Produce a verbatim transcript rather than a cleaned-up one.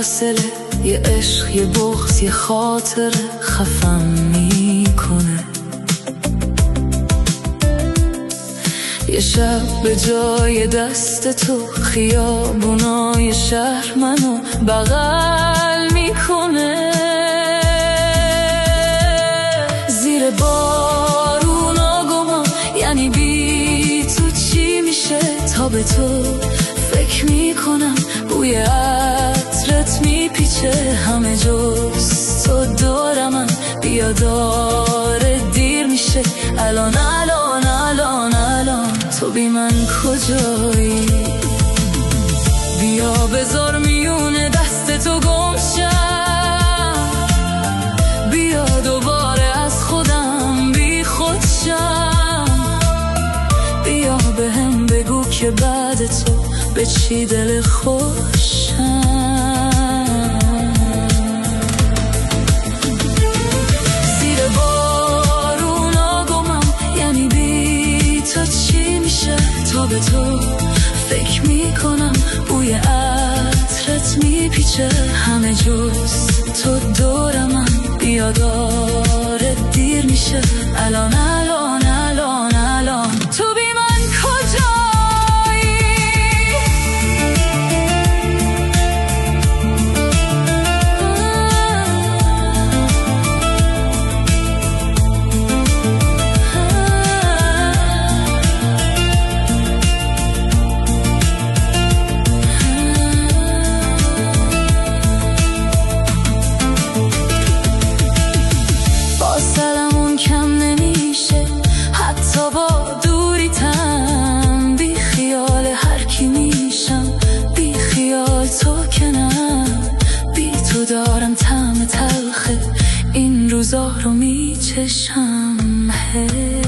فاصله، یه عشق، یه بغض، یه خاطر خفم میکنه. یه شب به جای دست تو خیابونای شهر منو بغل میکنه. زیر بارونا گمان، یعنی بی تو چی میشه؟ تا به تو فکر میکنم بوی عطرت میپیچه. همه جز تو دورمم، بیا داره دیر میشه. الان الان الان الان تو بی من کجایی؟ بیا بذار میونه دست تو گم شم، بیا دوباره از خودم بی خود شم. بیا بهم بگو که بعد تو به چی دل خوشم. زیر بارونا گمم، یعنی بی تو چی میشه؟ تا به تو فکر میکنم بوی عطرت میپیچه. همه جز تو دورمم، بیا داره دیر میشه. الان الان الان الان تو بی من کجایی؟ دارم طعم تلخ این روزا رو میچشم.